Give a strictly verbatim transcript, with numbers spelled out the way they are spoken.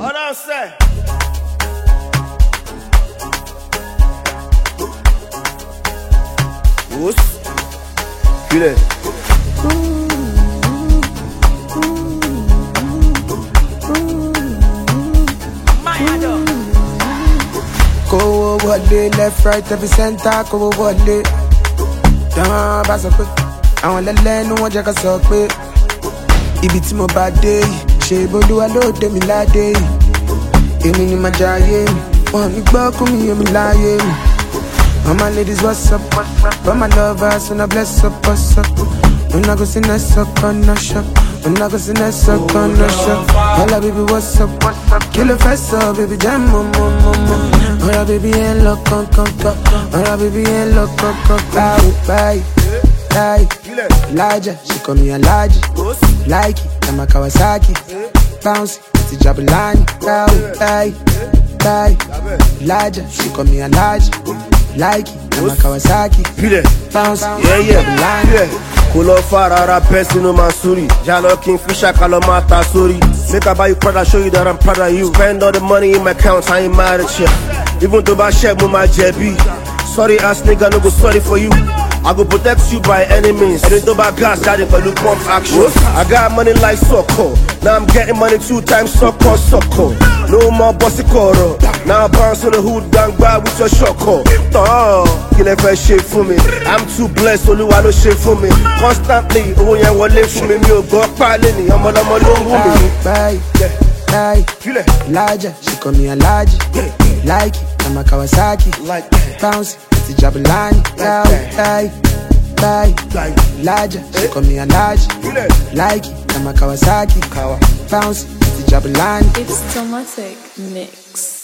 Hold on, say. Whoosh. Feel it. Go wọlé, left right every center, go wọlé. Dán bá sọ pé àwọn lẹ́lẹ́nu wọn jẹ́ ká sọ pé ibi tí mo bá dé yìí ṣe Olúwa ló dé mi ládé yìí. Èmi ni màá jayé mi, wọn ní gbọ́ kún mi èmi láyé mi. All my ladies, what's up? But my lovers, when I bless up, what's up? When I go see that suck on the shop, when I go see that suck on the shop. Hola baby, what's up? Kill a fast up, baby, jam, mama, mama. Hola baby, ain't look, come, come, come. Hola baby, ain't look, come, come, come. Bye, bye, Elijah, she call me Elijah. Like it, I'm a Kawasaki. Bounce, it's a Jabulani. Bye, bye, Elijah, she call me Elijah. Like it, I'm a Kawasaki. Bounce, yeah, yeah, yeah. Kulo farara best no Mansuri. Jalo Kingfisher Kalomata Suri. Make I buy you Prada, show you that I'm proud of you. Spend all the money in my account, I ain't mad at you. Even though I share with my J B. Sorry ass nigga, no go sorry for you. I go protect you by any means. And it's about gas, daddy, for look pump action. I got money like Soko. Now I'm getting money two times Soko, Soko. No more bossy coro. Now I bounce on the hood, gang by with your shoko. Oh, kill a shit for me. I'm too blessed, only one shit for me. Constantly, oh yeah, what live for me, me go palini. I'm on a long woman. Bye, bye, Elijah, she call me Elijah. Like it, I'm a Kawasaki. Like bounce, it's a Jabulani. Bye, bye, Elijah, she call me Elijah. Like it, I'm a Kawasaki. Bounce, it's a Jabulani. It's Tomatic Mix.